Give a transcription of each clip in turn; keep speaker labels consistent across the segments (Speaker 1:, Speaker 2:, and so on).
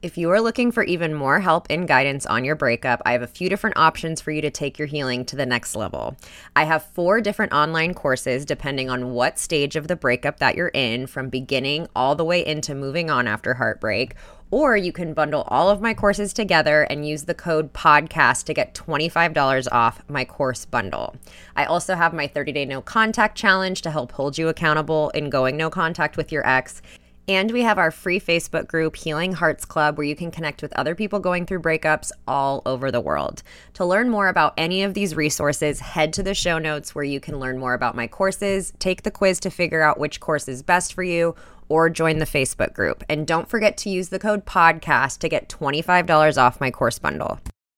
Speaker 1: If you are looking for even more help and guidance on your breakup, I have a few different options for you to take your healing to the next level. I have 4 different online courses depending on what stage of the breakup that you're in, from beginning all the way into moving on after heartbreak. Or you can bundle all of my courses together and use the code PODCAST to get $25 off my course bundle. I also have my 30-day no contact challenge to help hold you accountable in going no contact with your ex. And we have our free Facebook group, Healing Hearts Club, where you can connect with other people going through breakups all over the world. To learn more about any of these resources, head to the show notes where you can learn more about my courses, take the quiz to figure out which course is best for you, or join the Facebook group. And don't forget to use the code PODCAST to get $25 off my course bundle.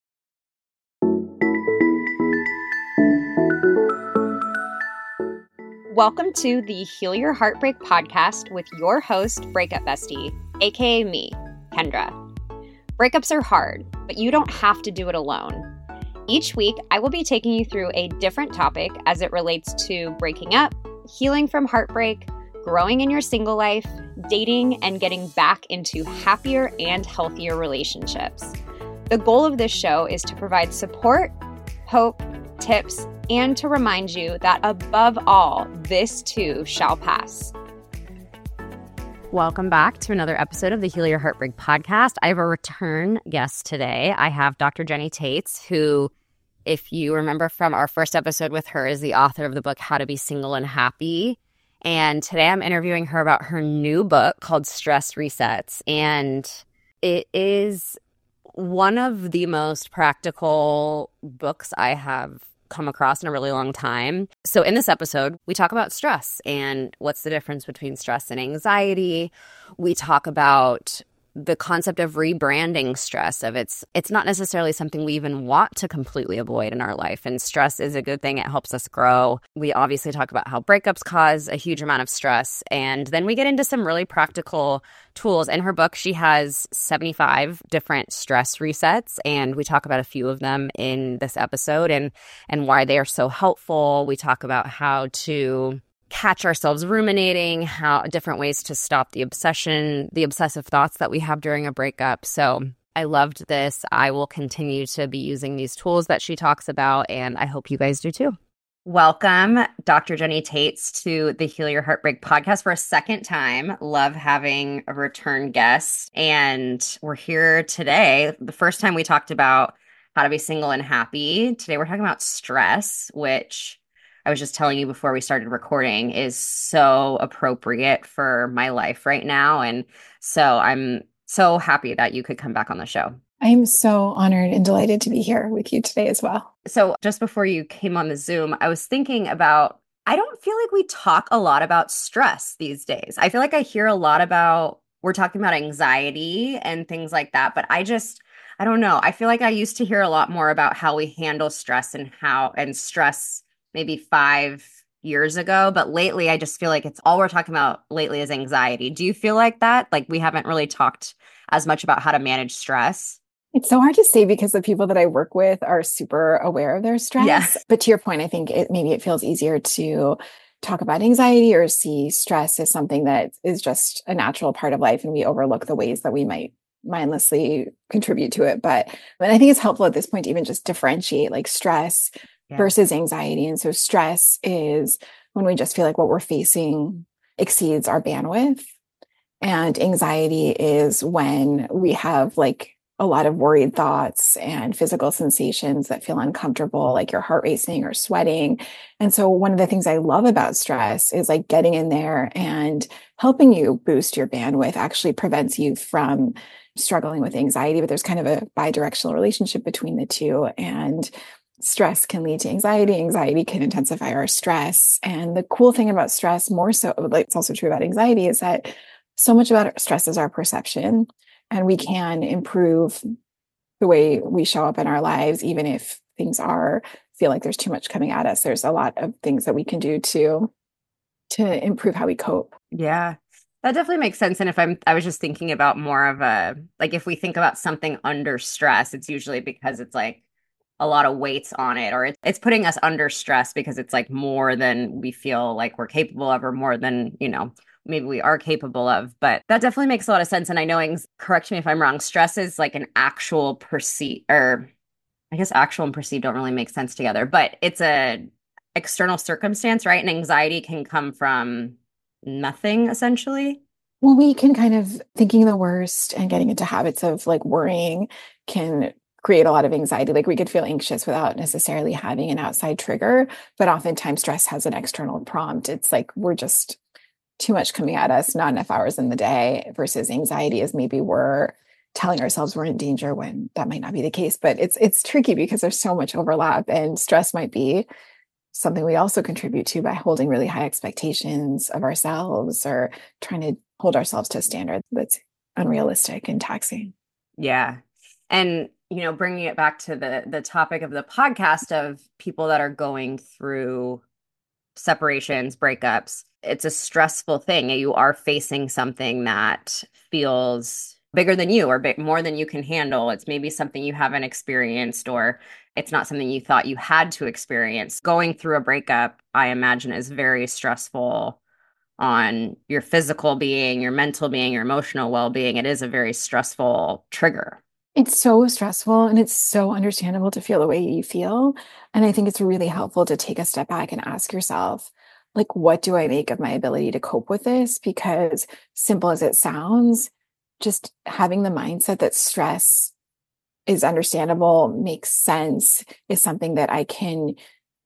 Speaker 1: Welcome to the Heal Your Heartbreak podcast with your host, Breakup Bestie, aka me, Kendra. Breakups are hard, but you don't have to do it alone. Each week, I will be taking you through a different topic as it relates to breaking up, healing from heartbreak, growing in your single life, dating, and getting back into happier and healthier relationships. The goal of this show is to provide support, hope, tips, and to remind you that above all, this too shall pass. Welcome back to another episode of the Heal Your Heartbreak podcast. I have a return guest today. I have Dr. Jenny Taitz, who, if you remember from our first episode with her, is the author of the book, How to Be Single and Happy. And today I'm interviewing her about her new book called Stress Resets. And it is one of the most practical books I have come across in a really long time. So in this episode, we talk about stress and what's the difference between stress and anxiety. We talk about the concept of rebranding stress, of it's not necessarily something we even want to completely avoid in our life. And stress is a good thing. It helps us grow. We obviously talk about how breakups cause a huge amount of stress. And then we get into some really practical tools. In her book, she has 75 different stress resets, and we talk about a few of them in this episode and why they are so helpful. We talk about how to catch ourselves ruminating, how different ways to stop the obsessive thoughts that we have during a breakup. So I loved this. I will continue to be using these tools that she talks about, and I hope you guys do too. Welcome, Dr. Jenny Taitz, to the Heal Your Heartbreak podcast for a second time. Love having a return guest. And we're here today. The first time we talked about how to be single and happy. Today we're talking about stress, which I was just telling you before we started recording is so appropriate for my life right now. And so I'm so happy that you could come back on the show.
Speaker 2: I am so honored and delighted to be here with you today as well.
Speaker 1: So just before you came on the Zoom, I was thinking about, I don't feel like we talk a lot about stress these days. I feel like I hear a lot about, we're talking about anxiety and things like that, but I don't know. I feel like I used to hear a lot more about how we handle stress and stress maybe 5 years ago. But lately, I just feel like it's all we're talking about lately is anxiety. Do you feel like that? Like we haven't really talked as much about how to manage stress?
Speaker 2: It's so hard to say because the people that I work with are super aware of their stress.
Speaker 1: Yeah.
Speaker 2: But to your point, I think maybe it feels easier to talk about anxiety or see stress as something that is just a natural part of life, and we overlook the ways that we might mindlessly contribute to it. But I think it's helpful at this point to even just differentiate like stress versus anxiety. And so stress is when we just feel like what we're facing exceeds our bandwidth. And anxiety is when we have like a lot of worried thoughts and physical sensations that feel uncomfortable, like your heart racing or sweating. And so one of the things I love about stress is like getting in there and helping you boost your bandwidth actually prevents you from struggling with anxiety. But there's kind of a bi-directional relationship between the two. And stress can lead to anxiety. Anxiety can intensify our stress. And the cool thing about stress, more so, like it's also true about anxiety, is that so much about stress is our perception. And we can improve the way we show up in our lives, even if things feel like there's too much coming at us. There's a lot of things that we can do to improve how we cope.
Speaker 1: Yeah, that definitely makes sense. And I was just thinking about more of if we think about something under stress, it's usually because it's like a lot of weights on it, or it's putting us under stress because it's like more than we feel like we're capable of, or more than, maybe we are capable of. But that definitely makes a lot of sense. And I know, correct me if I'm wrong, stress is like an actual perceived, or I guess actual and perceived don't really make sense together, but it's a external circumstance, right? And anxiety can come from nothing, essentially.
Speaker 2: Well, we can kind of thinking the worst and getting into habits of like worrying can create a lot of anxiety. Like we could feel anxious without necessarily having an outside trigger, but oftentimes stress has an external prompt. It's like we're just too much coming at us, not enough hours in the day, versus anxiety is maybe we're telling ourselves we're in danger when that might not be the case. But it's tricky because there's so much overlap, and stress might be something we also contribute to by holding really high expectations of ourselves or trying to hold ourselves to a standard that's unrealistic and taxing.
Speaker 1: Yeah. And, bringing it back to the topic of the podcast of people that are going through separations, breakups, it's a stressful thing. You are facing something that feels bigger than you or more than you can handle. It's maybe something you haven't experienced, or it's not something you thought you had to experience. Going through a breakup, I imagine, is very stressful on your physical being, your mental being, your emotional well-being. It is a very stressful trigger.
Speaker 2: It's so stressful and it's so understandable to feel the way you feel. And I think it's really helpful to take a step back and ask yourself, like, what do I make of my ability to cope with this? Because simple as it sounds, just having the mindset that stress is understandable, makes sense, is something that I can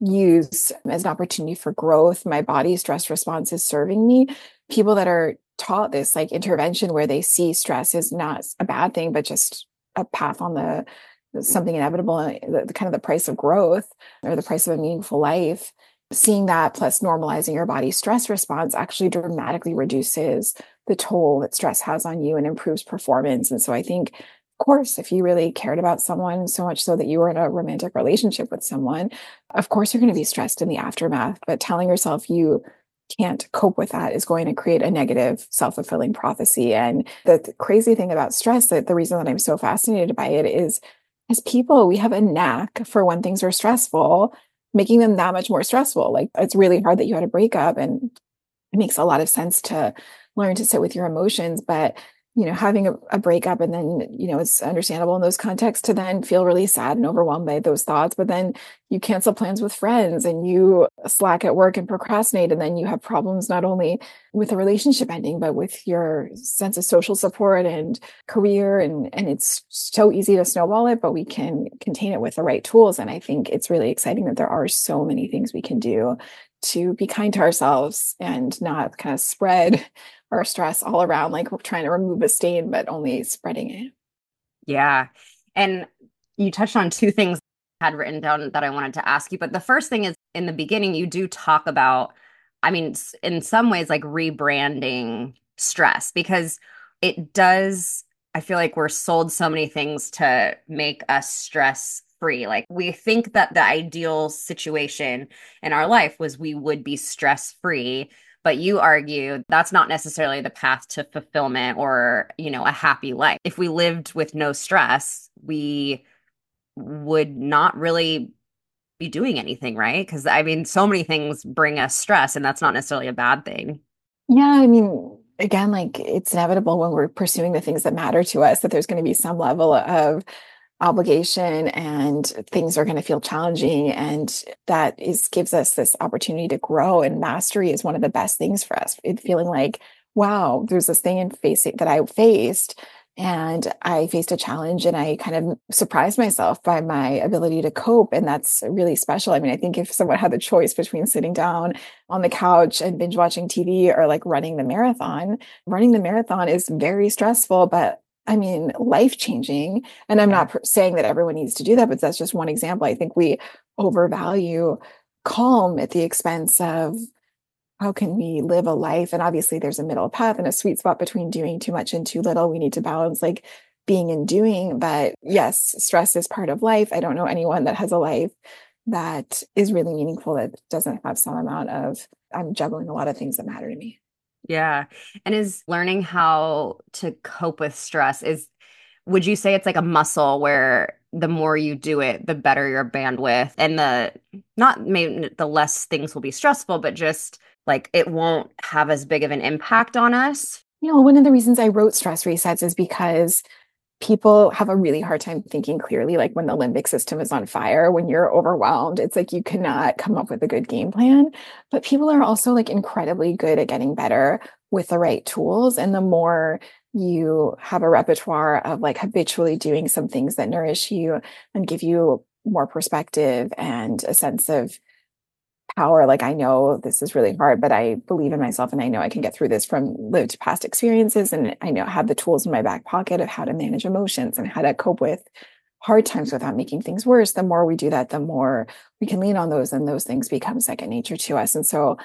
Speaker 2: use as an opportunity for growth. My body's stress response is serving me. People that are taught this like intervention where they see stress is not a bad thing, but just a path on the something inevitable, the kind of the price of growth or the price of a meaningful life. Seeing that plus normalizing your body's stress response actually dramatically reduces the toll that stress has on you and improves performance. And so I think, of course, if you really cared about someone so much so that you were in a romantic relationship with someone, of course you're going to be stressed in the aftermath. But telling yourself you can't cope with that is going to create a negative self-fulfilling prophecy. And the crazy thing about stress, that the reason that I'm so fascinated by it is as people, we have a knack for when things are stressful, making them that much more stressful. Like it's really hard that you had a breakup, and it makes a lot of sense to learn to sit with your emotions. But having a breakup, and then it's understandable in those contexts to then feel really sad and overwhelmed by those thoughts, but then you cancel plans with friends and you slack at work and procrastinate, and then you have problems not only with a relationship ending but with your sense of social support and career, and it's so easy to snowball it, but we can contain it with the right tools. And I think it's really exciting that there are so many things we can do to be kind to ourselves and not kind of spread our stress all around, like we're trying to remove a stain, but only spreading it.
Speaker 1: Yeah. And you touched on two things I had written down that I wanted to ask you. But the first thing is, in the beginning, you do talk about, I mean, in some ways, like rebranding stress, because it does, I feel like we're sold so many things to make us stress free. Like we think that the ideal situation in our life was we would be stress free. But you argue that's not necessarily the path to fulfillment or, a happy life. If we lived with no stress, we would not really be doing anything, right? Because I mean, so many things bring us stress, and that's not necessarily a bad thing.
Speaker 2: Yeah, I mean, again, like it's inevitable when we're pursuing the things that matter to us that there's going to be some level of obligation and things are going to feel challenging, and that gives us this opportunity to grow, and mastery is one of the best things for us. It feeling like, wow, there's this thing in facing that I faced, and I faced a challenge and I kind of surprised myself by my ability to cope, and that's really special. I mean, I think if someone had the choice between sitting down on the couch and binge watching TV or like running the marathon is very stressful, but I mean, life changing. And I'm
Speaker 1: Yeah.
Speaker 2: not saying that everyone needs to do that, but that's just one example. I think we overvalue calm at the expense of how can we live a life. And obviously, there's a middle path and a sweet spot between doing too much and too little. We need to balance like being and doing. But yes, stress is part of life. I don't know anyone that has a life that is really meaningful that doesn't have some amount of, I'm juggling a lot of things that matter to me.
Speaker 1: Yeah. And is learning how to cope with stress would you say it's like a muscle where the more you do it, the better your bandwidth and not maybe the less things will be stressful, but just like it won't have as big of an impact on us.
Speaker 2: One of the reasons I wrote Stress Resets is because people have a really hard time thinking clearly, like when the limbic system is on fire, when you're overwhelmed, it's like you cannot come up with a good game plan. But people are also like incredibly good at getting better with the right tools. And the more you have a repertoire of like habitually doing some things that nourish you and give you more perspective and a sense of power, like I know this is really hard, but I believe in myself and I know I can get through this from lived past experiences. And I know I have the tools in my back pocket of how to manage emotions and how to cope with hard times without making things worse. The more we do that, the more we can lean on those and those things become second nature to us. And so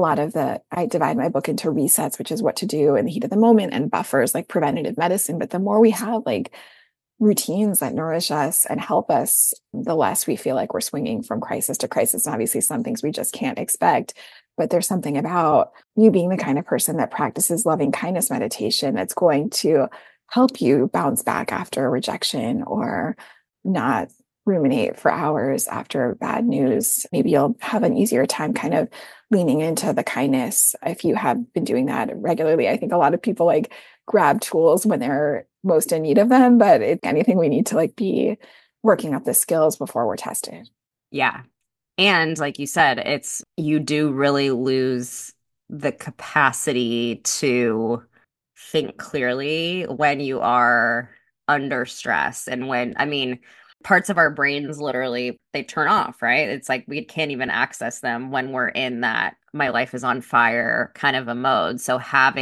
Speaker 2: I divide my book into resets, which is what to do in the heat of the moment, and buffers like preventative medicine. But the more we have like routines that nourish us and help us, the less we feel like we're swinging from crisis to crisis. And obviously, some things we just can't expect. But there's something about you being the kind of person that practices loving kindness meditation that's going to help you bounce back after a rejection or not ruminate for hours after bad news. Maybe you'll have an easier time kind of leaning into the kindness if you have been doing that regularly. I think a lot of people like grab tools when they're most in need of them, but if anything, we need to like be working up the skills before we're tested.
Speaker 1: Yeah. And like you said, you do really lose the capacity to think clearly when you are under stress. And I mean, parts of our brains literally, they turn off, right? It's like we can't even access them when we're in that my life is on fire kind of a mode. So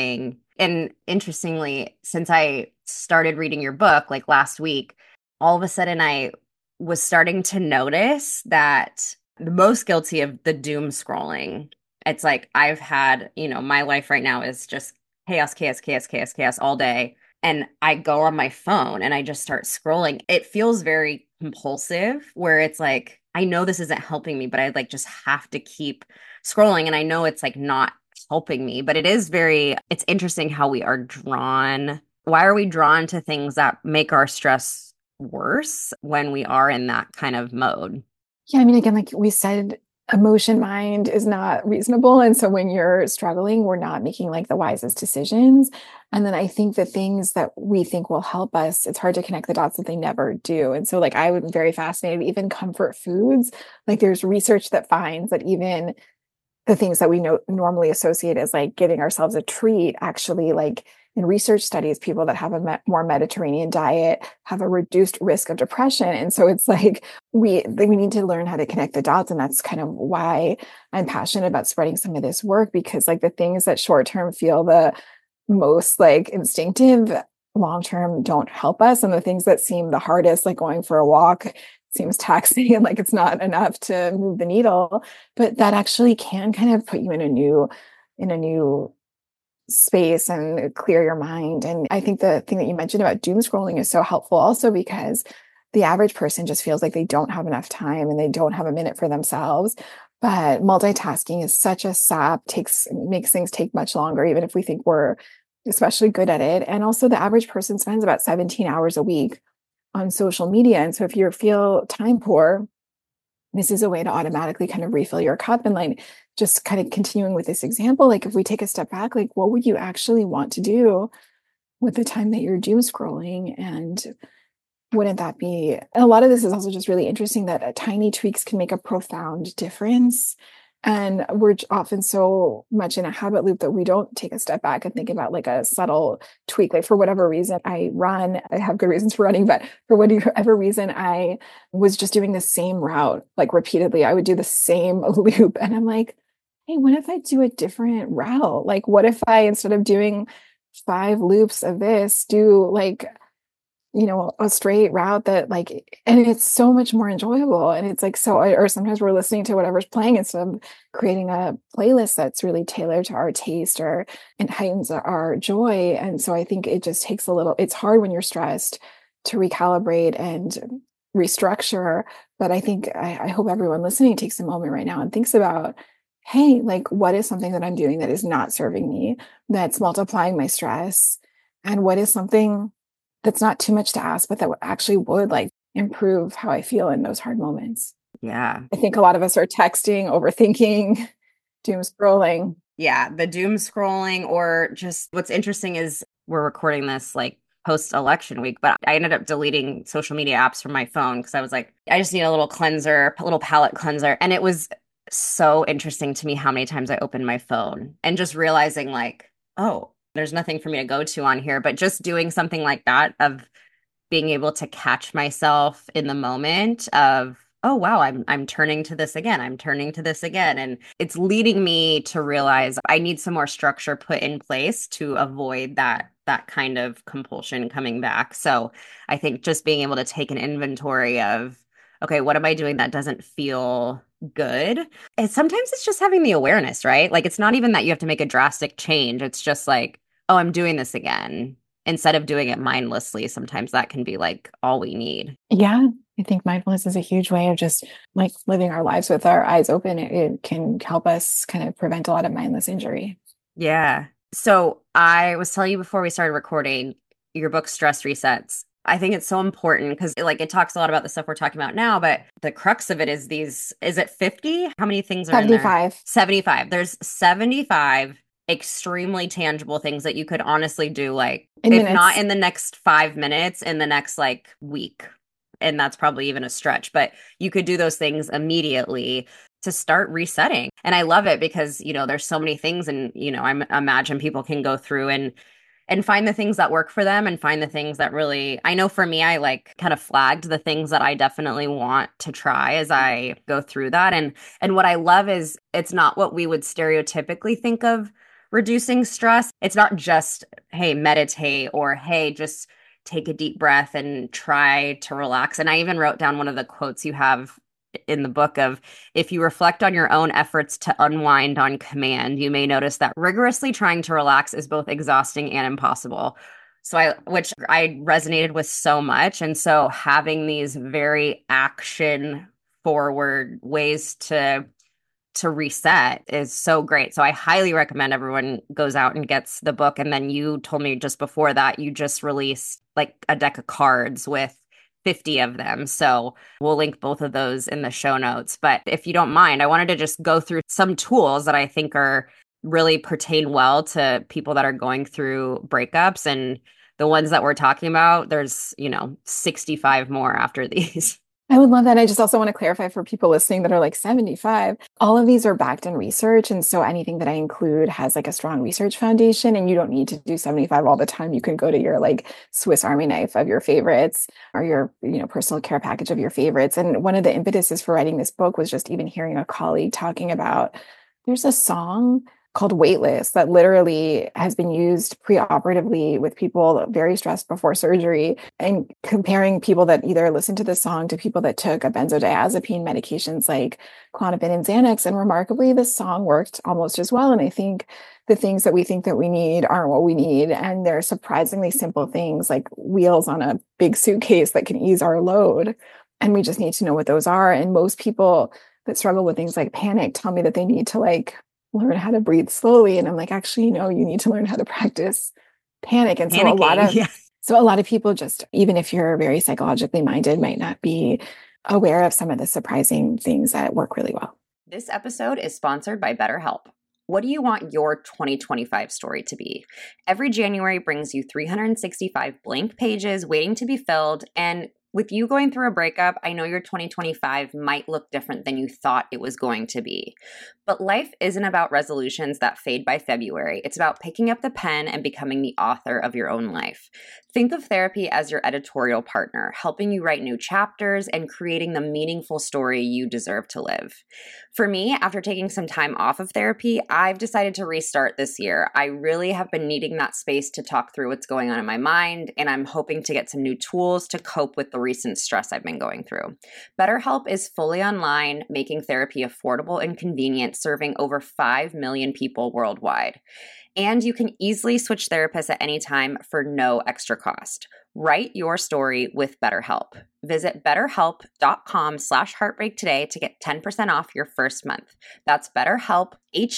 Speaker 1: and interestingly, since I started reading your book like last week, all of a sudden I was starting to notice that the most guilty of the doom scrolling. It's like I've had, my life right now is just chaos, chaos, chaos, chaos, chaos all day. And I go on my phone and I just start scrolling. It feels very compulsive where it's like, I know this isn't helping me, but I like just have to keep scrolling. And I know it's like not helping me, but it's interesting how we are drawn. Why are we drawn to things that make our stress worse when we are in that kind of mode?
Speaker 2: Yeah, I mean, again, like we said, emotion mind is not reasonable. And so when you're struggling, we're not making like the wisest decisions. And then I think the things that we think will help us, it's hard to connect the dots that they never do. And so like I would be very fascinated, even comfort foods, like there's research that finds that even the things that we know normally associate as like giving ourselves a treat, actually, like in research studies, people that have a more Mediterranean diet have a reduced risk of depression. And so it's like we need to learn how to connect the dots. And that's kind of why I'm passionate about spreading some of this work, because like the things that short term feel the most like instinctive, long term don't help us. And the things that seem the hardest, like going for a walk, seems taxing and like it's not enough to move the needle, but that actually can kind of put you in a new space and clear your mind. And I think the thing that you mentioned about doom scrolling is so helpful also because the average person just feels like they don't have enough time and they don't have a minute for themselves. But multitasking is such a sap, makes things take much longer, even if we think we're especially good at it. And also the average person spends about 17 hours a week on social media. And so if you feel time poor, this is a way to automatically kind of refill your cup. And like just kind of continuing with this example, like if we take a step back, like what would you actually want to do with the time that you're doom scrolling? And wouldn't that be, and a lot of this is also just really interesting that tiny tweaks can make a profound difference. And we're often so much in a habit loop that we don't take a step back and think about like a subtle tweak. Like for whatever reason, I have good reasons for running, but for whatever reason, I was just doing the same route, like repeatedly. I would do the same loop. And I'm like, hey, what if I do a different route? Like, what if I, instead of doing 5 loops of this, do like a straight route that like, and it's so much more enjoyable. And it's like, or sometimes we're listening to whatever's playing instead of creating a playlist that's really tailored to our taste and heightens our joy. And so I think it just takes it's hard when you're stressed to recalibrate and restructure. But I think, I hope everyone listening takes a moment right now and thinks about, hey, like, what is something that I'm doing that is not serving me, that's multiplying my stress? And what is something that's not too much to ask, but that actually would like improve how I feel in those hard moments?
Speaker 1: Yeah.
Speaker 2: I think a lot of us are texting, overthinking, doom scrolling.
Speaker 1: Yeah, the doom scrolling, or just what's interesting is we're recording this like post election week, but I ended up deleting social media apps from my phone because I was like, I just need a little cleanser, a little palate cleanser. And it was so interesting to me how many times I opened my phone and just realizing, like, oh, there's nothing for me to go to on here. But just doing something like that, of being able to catch myself in the moment of, oh wow, I'm turning to this again, I'm turning to this again, and it's leading me to realize I need some more structure put in place to avoid that kind of compulsion coming back. So I think just being able to take an inventory of, okay, what am I doing that doesn't feel good? And sometimes it's just having the awareness, right? Like it's not even that you have to make a drastic change, it's just like, oh, I'm doing this again, instead of doing it mindlessly. Sometimes that can be like all we need.
Speaker 2: Yeah, I think mindfulness is a huge way of just like living our lives with our eyes open. It can help us kind of prevent a lot of mindless injury.
Speaker 1: Yeah. So I was telling you before we started recording, your book Stress Resets. I think it's so important because like it talks a lot about the stuff we're talking about now, but the crux of it is these, is it 50? How many things are in there?
Speaker 2: 75.
Speaker 1: 75. There's 75 extremely tangible things that you could honestly do, like
Speaker 2: In
Speaker 1: if not
Speaker 2: minutes.
Speaker 1: in the next 5 minutes, in the next like week. And that's probably even a stretch, but you could do those things immediately to start resetting. And I love it because, there's so many things, and, I imagine people can go through and find the things that work for them and find the things that really, I know for me, I like kind of flagged the things that I definitely want to try as I go through that. And what I love is it's not what we would stereotypically think of reducing stress. It's not just, hey, meditate, or hey, just take a deep breath and try to relax. And I even wrote down one of the quotes you have in the book of, if you reflect on your own efforts to unwind on command, you may notice that rigorously trying to relax is both exhausting and impossible. Which I resonated with so much. And so having these very action forward ways to reset is so great. So I highly recommend everyone goes out and gets the book. And then you told me just before that you just released like a deck of cards with 50 of them. So we'll link both of those in the show notes. But if you don't mind, I wanted to just go through some tools that I think are really pertain well to people that are going through breakups. And the ones that we're talking about, there's, 65 more after these.
Speaker 2: I would love that. I just also want to clarify for people listening that are like 75. All of these are backed in research. And so anything that I include has like a strong research foundation, and you don't need to do 75 all the time. You can go to your like Swiss Army knife of your favorites, or your, personal care package of your favorites. And one of the impetuses for writing this book was just even hearing a colleague talking about, there's a song called Weightless that literally has been used preoperatively with people very stressed before surgery, and comparing people that either listened to the song to people that took a benzodiazepine medications like Klonopin and Xanax. And remarkably, the song worked almost as well. And I think the things that we think that we need aren't what we need. And they're surprisingly simple things like wheels on a big suitcase that can ease our load. And we just need to know what those are. And most people that struggle with things like panic tell me that they need to like learn how to breathe slowly. And I'm like, actually, no, you need to learn how to practice panic. And so
Speaker 1: Panicking,
Speaker 2: a lot of people just, even if you're very psychologically minded, might not be aware of some of the surprising things that work really well.
Speaker 1: This episode is sponsored by BetterHelp. What do you want your 2025 story to be? Every January brings you 365 blank pages waiting to be filled. And with you going through a breakup, I know your 2025 might look different than you thought it was going to be. But life isn't about resolutions that fade by February. It's about picking up the pen and becoming the author of your own life. Think of therapy as your editorial partner, helping you write new chapters and creating the meaningful story you deserve to live. For me, after taking some time off of therapy, I've decided to restart this year. I really have been needing that space to talk through what's going on in my mind, and I'm hoping to get some new tools to cope with the recent stress I've been going through. BetterHelp is fully online, making therapy affordable and convenient, serving over 5 million people worldwide. And you can easily switch therapists at any time for no extra cost. Write your story with BetterHelp. Visit betterhelp.com/heartbreak today to get 10% off your first month. That's BetterHelp,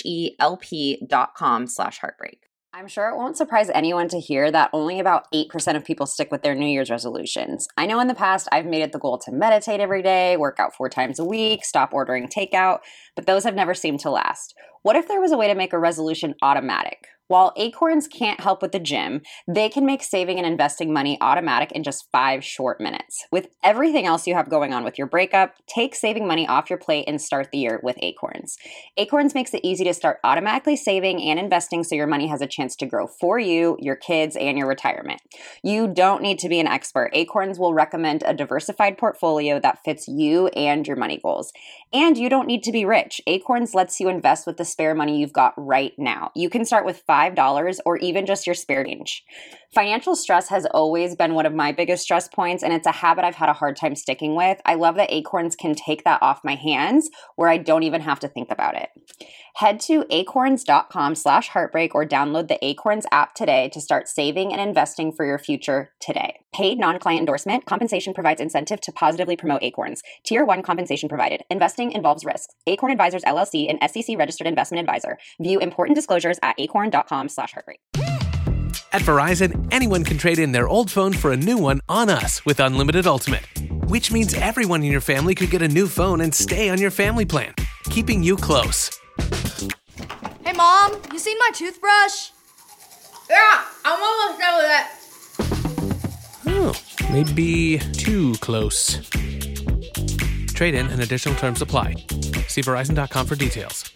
Speaker 1: HELP.com/heartbreak. I'm sure it won't surprise anyone to hear that only about 8% of people stick with their New Year's resolutions. I know in the past I've made it the goal to meditate every day, work out 4 times a week, stop ordering takeout, but those have never seemed to last. What if there was a way to make a resolution automatic? While Acorns can't help with the gym, they can make saving and investing money automatic in just 5 short minutes. With everything else you have going on with your breakup, take saving money off your plate and start the year with Acorns. Acorns makes it easy to start automatically saving and investing so your money has a chance to grow for you, your kids, and your retirement. You don't need to be an expert. Acorns will recommend a diversified portfolio that fits you and your money goals. And you don't need to be rich. Acorns lets you invest with the spare money you've got right now. You can start with $5 or even just your spare change. Financial stress has always been one of my biggest stress points, and it's a habit I've had a hard time sticking with. I love that Acorns can take that off my hands where I don't even have to think about it. Head to acorns.com/heartbreak or download the Acorns app today to start saving and investing for your future today. Paid non-client endorsement. Compensation provides incentive to positively promote Acorns. Tier 1 compensation provided. Investing involves risks. Acorn Advisors LLC, an SEC registered investment advisor. View important disclosures at acorn.com/heartbreak.
Speaker 3: At Verizon, anyone can trade in their old phone for a new one on us with Unlimited Ultimate, which means everyone in your family could get a new phone and stay on your family plan, keeping you close.
Speaker 4: Hey, Mom, you seen my toothbrush?
Speaker 5: Yeah, I'm almost done with it.
Speaker 3: Oh, maybe too close. Trade in and additional terms apply. See Verizon.com for details.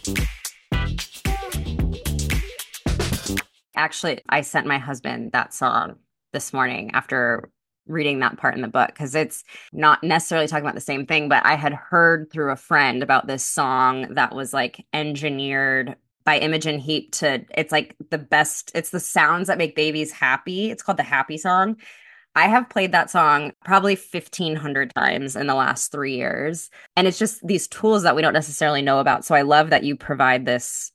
Speaker 1: Actually, I sent my husband that song this morning after reading that part in the book because it's not necessarily talking about the same thing, but I had heard through a friend about this song that was like engineered by Imogen Heap it's like the best, it's the sounds that make babies happy. It's called the Happy Song. I have played that song probably 1,500 times in the last 3 years. And it's just these tools that we don't necessarily know about. So I love that you provide this,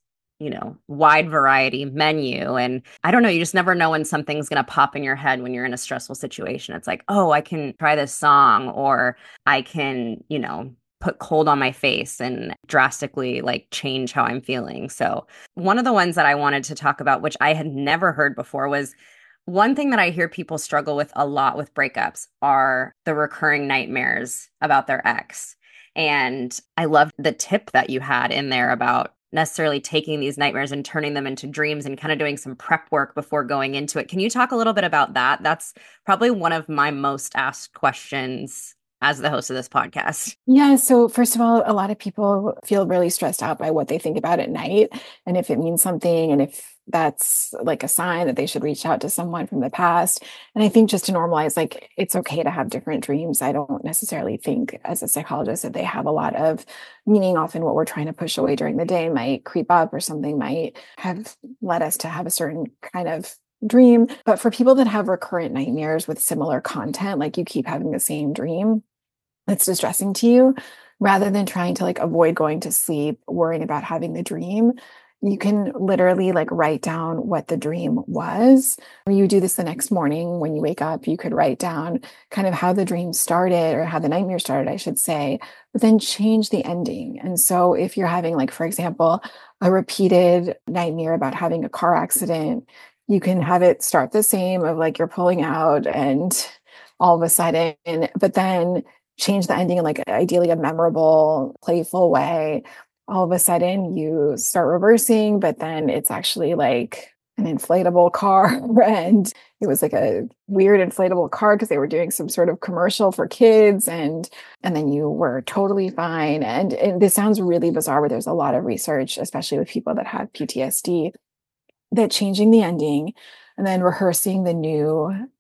Speaker 1: wide variety menu. And I don't know, you just never know when something's going to pop in your head when you're in a stressful situation. It's like, oh, I can try this song, or I can, put cold on my face and drastically change how I'm feeling. So one of the ones that I wanted to talk about, which I had never heard before, was one thing that I hear people struggle with a lot with breakups are the recurring nightmares about their ex. And I love the tip that you had in there about necessarily taking these nightmares and turning them into dreams and kind of doing some prep work before going into it. Can you talk a little bit about that? That's probably one of my most asked questions as the host of this podcast.
Speaker 2: Yeah. So first of all, a lot of people feel really stressed out by what they think about at night and if it means something and if that's like a sign that they should reach out to someone from the past. And I think just to normalize, it's okay to have different dreams. I don't necessarily think as a psychologist that they have a lot of meaning. Often what we're trying to push away during the day might creep up or something might have led us to have a certain kind of dream. But for people that have recurrent nightmares with similar content, like you keep having the same dream that's distressing to you, rather than trying to avoid going to sleep, worrying about having the dream, you can literally write down what the dream was. Or you do this the next morning when you wake up, you could write down kind of how the dream started or how the nightmare started, I should say, but then change the ending. And so if you're having for example, a repeated nightmare about having a car accident, you can have it start the same of you're pulling out and all of a sudden, but then change the ending in ideally a memorable, playful way. All of a sudden you start reversing, but then it's actually an inflatable car. And it was a weird inflatable car because they were doing some sort of commercial for kids. And then you were totally fine. And this sounds really bizarre, but there's a lot of research, especially with people that have PTSD, that changing the ending and then rehearsing the new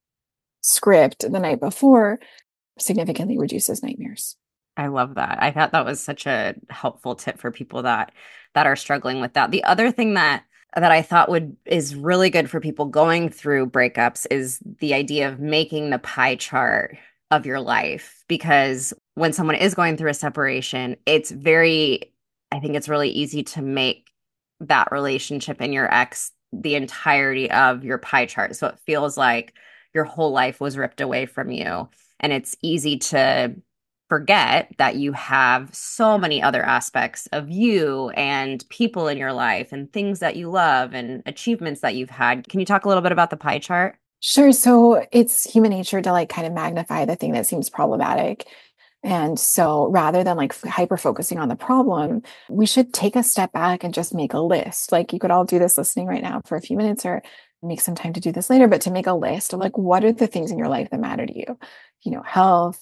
Speaker 2: script the night before significantly reduces nightmares.
Speaker 1: I love that. I thought that was such a helpful tip for people that are struggling with that. The other thing that I thought is really good for people going through breakups is the idea of making the pie chart of your life, because when someone is going through a separation, I think it's really easy to make that relationship and your ex the entirety of your pie chart. So it feels like your whole life was ripped away from you. And it's easy to forget that you have so many other aspects of you and people in your life and things that you love and achievements that you've had. Can you talk a little bit about the pie chart?
Speaker 2: Sure. So it's human nature to kind of magnify the thing that seems problematic. And so rather than like hyper focusing on the problem, we should take a step back and just make a list. Like you could all do this listening right now for a few minutes or make some time to do this later, but to make a list of like, what are the things in your life that matter to you? Health,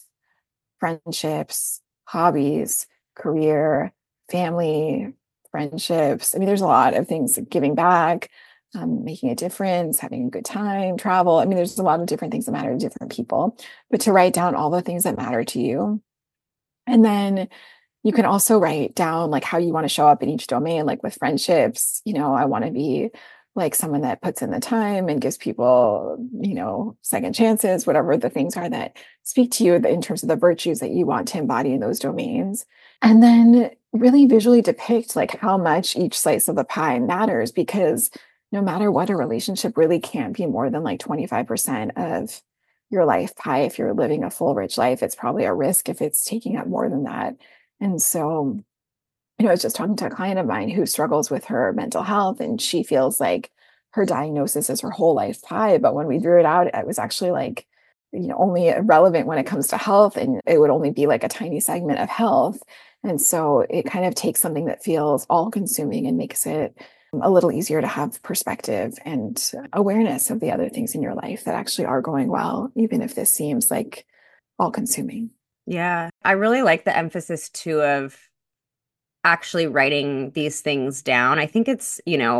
Speaker 2: friendships, hobbies, career, family, friendships. I mean, there's a lot of things, giving back, making a difference, having a good time, travel. I mean, there's a lot of different things that matter to different people, but to write down all the things that matter to you. And then you can also write down like how you want to show up in each domain, like with friendships, I want to be like someone that puts in the time and gives people, second chances, whatever the things are that speak to you in terms of the virtues that you want to embody in those domains. And then really visually depict like how much each slice of the pie matters, because no matter what, a relationship really can't be more than like 25% of your life pie. If you're living a full, rich life, it's probably a risk if it's taking up more than that. And so, I was just talking to a client of mine who struggles with her mental health, and she feels like her diagnosis is her whole life pie. But when we drew it out, it was actually like, only relevant when it comes to health, and it would only be like a tiny segment of health. And so it kind of takes something that feels all consuming and makes it a little easier to have perspective and awareness of the other things in your life that actually are going well, even if this seems like all consuming.
Speaker 1: Yeah. I really like the emphasis too of actually writing these things down. I think it's,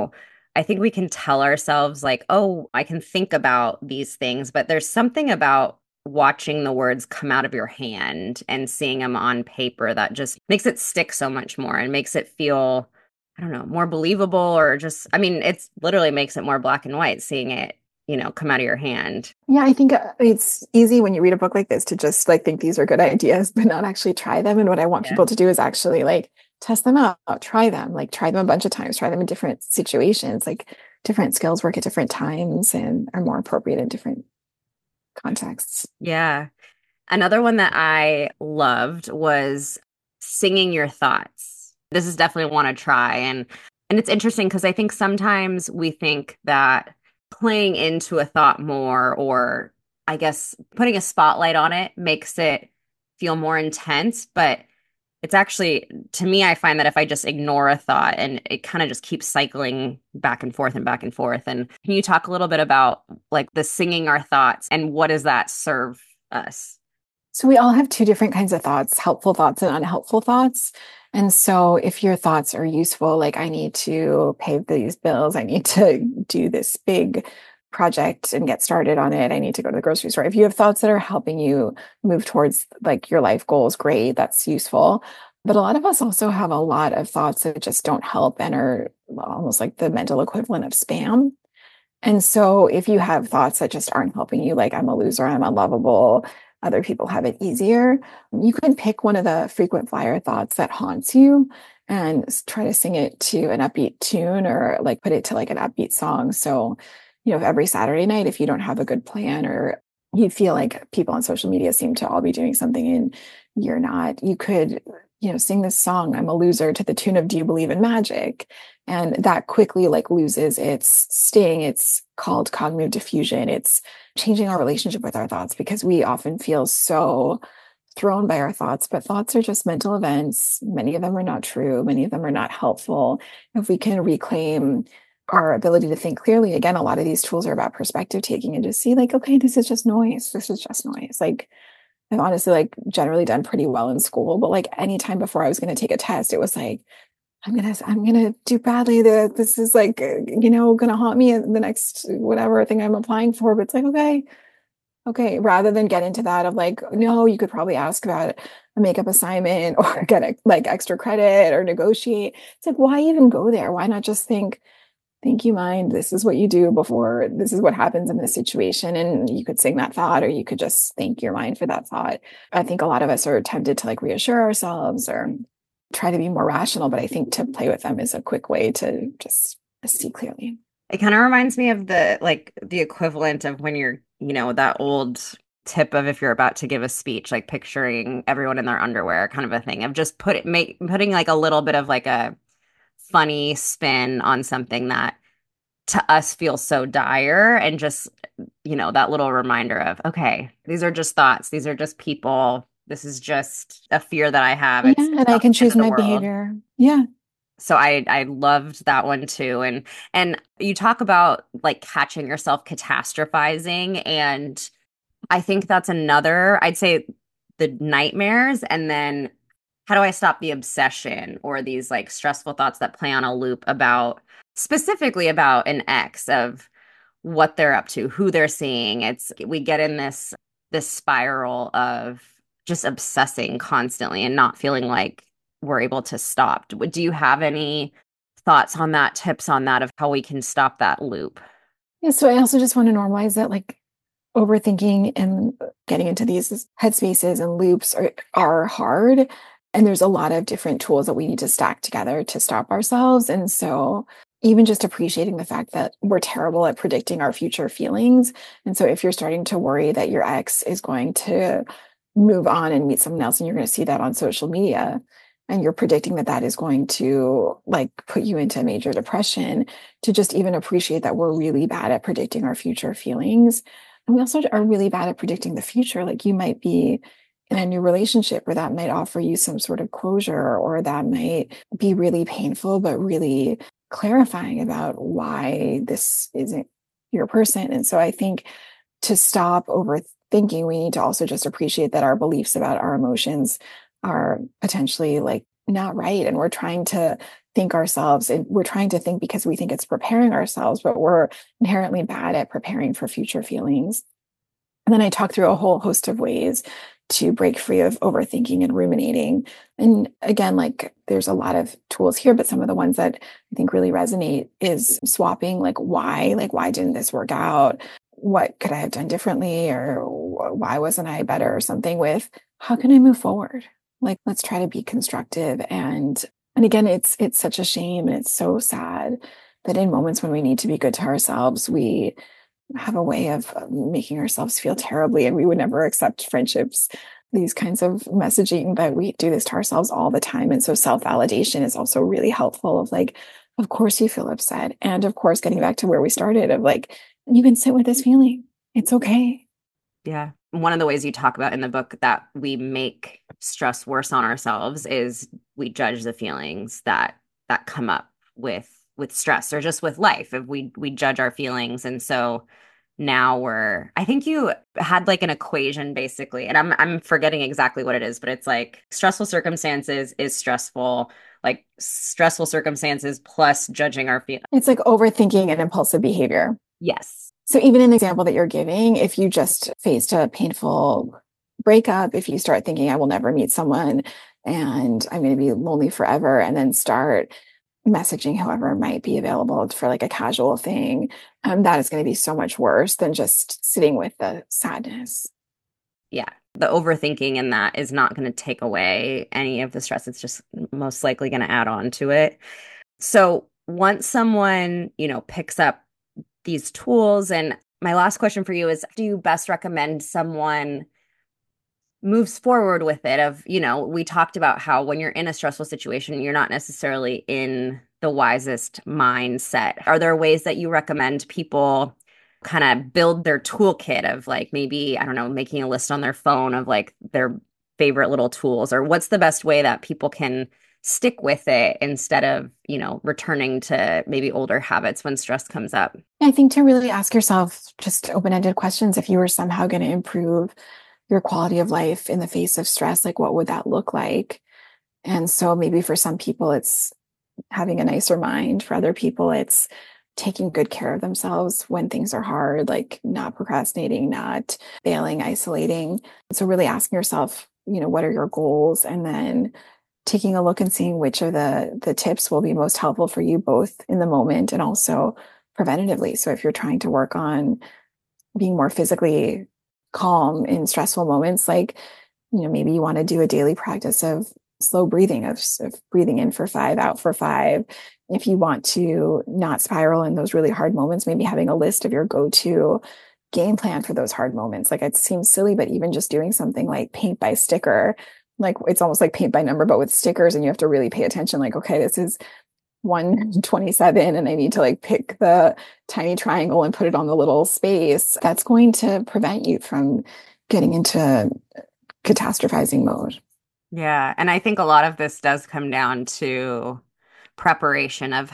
Speaker 1: I think we can tell ourselves like, oh, I can think about these things, but there's something about watching the words come out of your hand and seeing them on paper that just makes it stick so much more and makes it feel, I don't know, more believable, or just, I mean, it's literally makes it more black and white seeing it, come out of your hand.
Speaker 2: Yeah, I think it's easy when you read a book like this to just like think these are good ideas, but not actually try them. And what I want people to do is actually like test them out, try them a bunch of times, try them in different situations. Like different skills work at different times and are more appropriate in different contexts.
Speaker 1: Yeah. Another one that I loved was singing your thoughts. This is definitely one to try. And it's interesting because I think sometimes we think that playing into a thought more, or I guess putting a spotlight on it, makes it feel more intense. But it's actually, to me, I find that if I just ignore a thought and it kind of just keeps cycling back and forth and back and forth. And can you talk a little bit about like the singing our thoughts and what does that serve us?
Speaker 2: So we all have two different kinds of thoughts, helpful thoughts and unhelpful thoughts. And so if your thoughts are useful, like I need to pay these bills, I need to do this big project and get started on it, I need to go to the grocery store. If you have thoughts that are helping you move towards like your life goals, great, that's useful. But a lot of us also have a lot of thoughts that just don't help and are almost like the mental equivalent of spam. And so if you have thoughts that just aren't helping you, like I'm a loser, I'm unlovable, other people have it easier, you can pick one of the frequent flyer thoughts that haunts you and try to sing it to an upbeat tune or like put it to like an upbeat song. So, every Saturday night, if you don't have a good plan or you feel like people on social media seem to all be doing something and you're not, you could, sing this song, I'm a loser, to the tune of Do You Believe in Magic? And that quickly like loses its sting. It's called cognitive diffusion. It's changing our relationship with our thoughts because we often feel so thrown by our thoughts, but thoughts are just mental events. Many of them are not true. Many of them are not helpful. If we can reclaim our ability to think clearly, again, a lot of these tools are about perspective taking and just see like, okay, this is just noise. This is just noise. Like I've honestly like generally done pretty well in school, but like anytime before I was going to take a test, it was like, I'm gonna do badly. This is like, gonna haunt me in the next whatever thing I'm applying for. But it's like, okay. Rather than get into that of like, no, you could probably ask about a makeup assignment or get like extra credit or negotiate. It's like, why even go there? Why not just think, thank you, mind. This is what you do before. This is what happens in this situation. And you could sing that thought, or you could just thank your mind for that thought. I think a lot of us are tempted to like reassure ourselves or try to be more rational, but I think to play with them is a quick way to just see clearly.
Speaker 1: It kind of reminds me of the equivalent of when you're, that old tip of if you're about to give a speech, like picturing everyone in their underwear kind of a thing of just putting like a little bit of like a funny spin on something that to us feels so dire, and just, that little reminder of, okay, these are just thoughts. These are just people This is just a fear that I have.
Speaker 2: Yeah,
Speaker 1: It's
Speaker 2: and I
Speaker 1: not
Speaker 2: can
Speaker 1: the end
Speaker 2: choose
Speaker 1: of the
Speaker 2: my
Speaker 1: world.
Speaker 2: behavior. Yeah.
Speaker 1: So I loved that one too. And you talk about like catching yourself catastrophizing, and I think that's another, I'd say the nightmares, and then how do I stop the obsession or these like stressful thoughts that play on a loop about specifically about an ex of what they're up to, who they're seeing. It's we get in this spiral of just obsessing constantly and not feeling like we're able to stop. Do you have any thoughts on that, tips on that of how we can stop that loop?
Speaker 2: Yeah. So I also just want to normalize that like overthinking and getting into these headspaces and loops are hard. And there's a lot of different tools that we need to stack together to stop ourselves. And so even just appreciating the fact that we're terrible at predicting our future feelings. And so if you're starting to worry that your ex is going to move on and meet someone else, and you're going to see that on social media, and you're predicting that that is going to like put you into major depression, to just even appreciate that we're really bad at predicting our future feelings. And we also are really bad at predicting the future. Like you might be in a new relationship where that might offer you some sort of closure, or that might be really painful, but really clarifying about why this isn't your person. And so I think to stop overthinking, we need to also just appreciate that our beliefs about our emotions are potentially like not right. And we're trying to think ourselves, and we're trying to think because we think it's preparing ourselves, but we're inherently bad at preparing for future feelings. And then I talk through a whole host of ways to break free of overthinking and ruminating. And again, like there's a lot of tools here, but some of the ones that I think really resonate is swapping, like why didn't this work out? What could I have done differently? Or why wasn't I better or something, with how can I move forward? Like, let's try to be constructive. And again, it's such a shame, and it's so sad that in moments when we need to be good to ourselves, we have a way of making ourselves feel terribly, and we would never accept friendships, these kinds of messaging, but we do this to ourselves all the time. And so self-validation is also really helpful, of like, of course you feel upset. And of course, getting back to where we started of like, you can sit with this feeling. It's okay.
Speaker 1: Yeah. One of the ways you talk about in the book that we make stress worse on ourselves is we judge the feelings that come up with stress or just with life. If we judge our feelings. And so now I think you had like an equation basically, and I'm forgetting exactly what it is, but it's like stressful circumstances is stressful, like stressful circumstances plus judging our feelings.
Speaker 2: It's like overthinking and impulsive behavior.
Speaker 1: Yes.
Speaker 2: So even in the example that you're giving, if you just faced a painful breakup, if you start thinking, I will never meet someone and I'm going to be lonely forever, and then start messaging whoever might be available for like a casual thing, that is going to be so much worse than just sitting with the sadness.
Speaker 1: Yeah. The overthinking in that is not going to take away any of the stress. It's just most likely going to add on to it. So once someone, picks up these tools, and my last question for you is, do you best recommend someone moves forward with it of, we talked about how when you're in a stressful situation, you're not necessarily in the wisest mindset. Are there ways that you recommend people kind of build their toolkit of like, maybe, I don't know, making a list on their phone of like their favorite little tools, or what's the best way that people can stick with it instead of, returning to maybe older habits when stress comes up?
Speaker 2: I think to really ask yourself just open-ended questions. If you were somehow going to improve your quality of life in the face of stress, like what would that look like? And so maybe for some people, it's having a nicer mind. For other people, it's taking good care of themselves when things are hard, like not procrastinating, not failing, isolating. So really asking yourself, what are your goals? And then taking a look and seeing which of the tips will be most helpful for you, both in the moment and also preventatively. So if you're trying to work on being more physically calm in stressful moments, like, maybe you want to do a daily practice of slow breathing, of breathing in for 5, out for 5. If you want to not spiral in those really hard moments, maybe having a list of your go-to game plan for those hard moments. Like, it seems silly, but even just doing something like paint by sticker, like it's almost like paint by number, but with stickers, and you have to really pay attention. Like, okay, this is 127 and I need to like pick the tiny triangle and put it on the little space. That's going to prevent you from getting into catastrophizing mode.
Speaker 1: Yeah. And I think a lot of this does come down to preparation of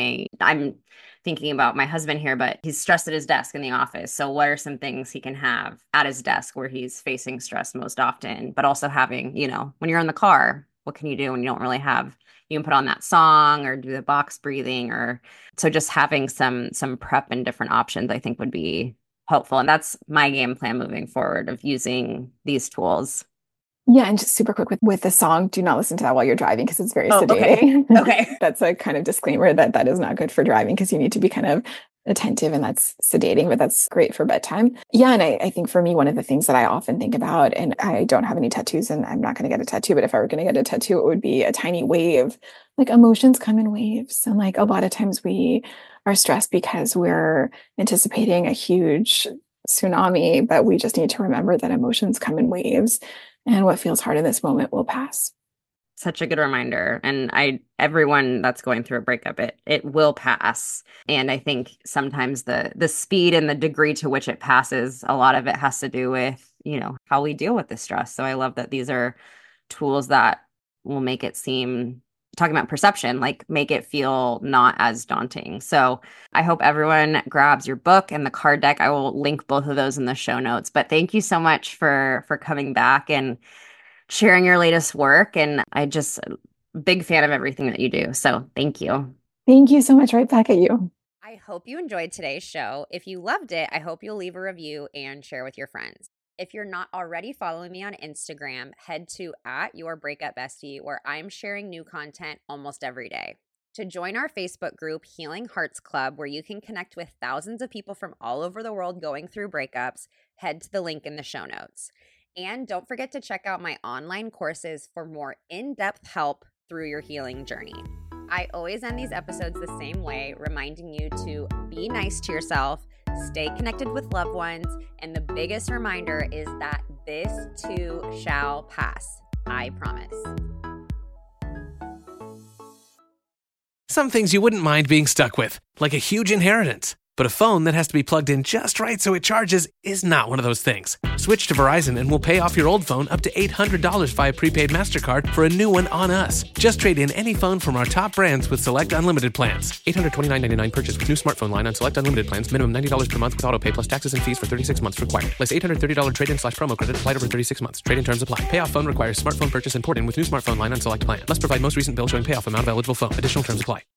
Speaker 1: I'm thinking about my husband here, but he's stressed at his desk in the office. So what are some things he can have at his desk where he's facing stress most often, but also having, when you're in the car, what can you do when you don't really have, you can put on that song or do the box breathing, or so just having some prep and different options, I think would be helpful. And that's my game plan moving forward of using these tools.
Speaker 2: Yeah, and just super quick with the song, do not listen to that while you're driving because it's very sedating.
Speaker 1: Okay.
Speaker 2: That's a kind of disclaimer that is not good for driving because you need to be kind of attentive, and that's sedating, but that's great for bedtime. Yeah, and I think for me, one of the things that I often think about, and I don't have any tattoos and I'm not going to get a tattoo, but if I were going to get a tattoo, it would be a tiny wave. Like emotions come in waves. And like a lot of times we are stressed because we're anticipating a huge tsunami, but we just need to remember that emotions come in waves. And what feels hard in this moment will pass.
Speaker 1: Such a good reminder. And everyone that's going through a breakup, it will pass. And I think sometimes the speed and the degree to which it passes, a lot of it has to do with, how we deal with the stress. So I love that these are tools that will make it seem, talking about perception, like make it feel not as daunting. So I hope everyone grabs your book and the card deck. I will link both of those in the show notes. But thank you so much for coming back and sharing your latest work. And I just big fan of everything that you do. So thank you.
Speaker 2: Thank you so much. Right back at you.
Speaker 1: I hope you enjoyed today's show. If you loved it, I hope you'll leave a review and share with your friends. If you're not already following me on Instagram, head to @YourBreakupBestie, where I'm sharing new content almost every day. To join our Facebook group, Healing Hearts Club, where you can connect with thousands of people from all over the world going through breakups, head to the link in the show notes. And don't forget to check out my online courses for more in-depth help through your healing journey. I always end these episodes the same way, reminding you to be nice to yourself, stay connected with loved ones, and the biggest reminder is that this too shall pass. I promise.
Speaker 3: Some things you wouldn't mind being stuck with, like a huge inheritance. But a phone that has to be plugged in just right so it charges is not one of those things. Switch to Verizon and we'll pay off your old phone up to $800 via prepaid MasterCard for a new one on us. Just trade in any phone from our top brands with select unlimited plans. $829.99 purchase with new smartphone line on select unlimited plans. Minimum $90 per month with autopay plus taxes and fees for 36 months required. Less $830 trade-in/promo credit applied over 36 months. Trade-in terms apply. Payoff phone requires smartphone purchase and port-in with new smartphone line on select plan. Must provide most recent bill showing payoff amount of eligible phone. Additional terms apply.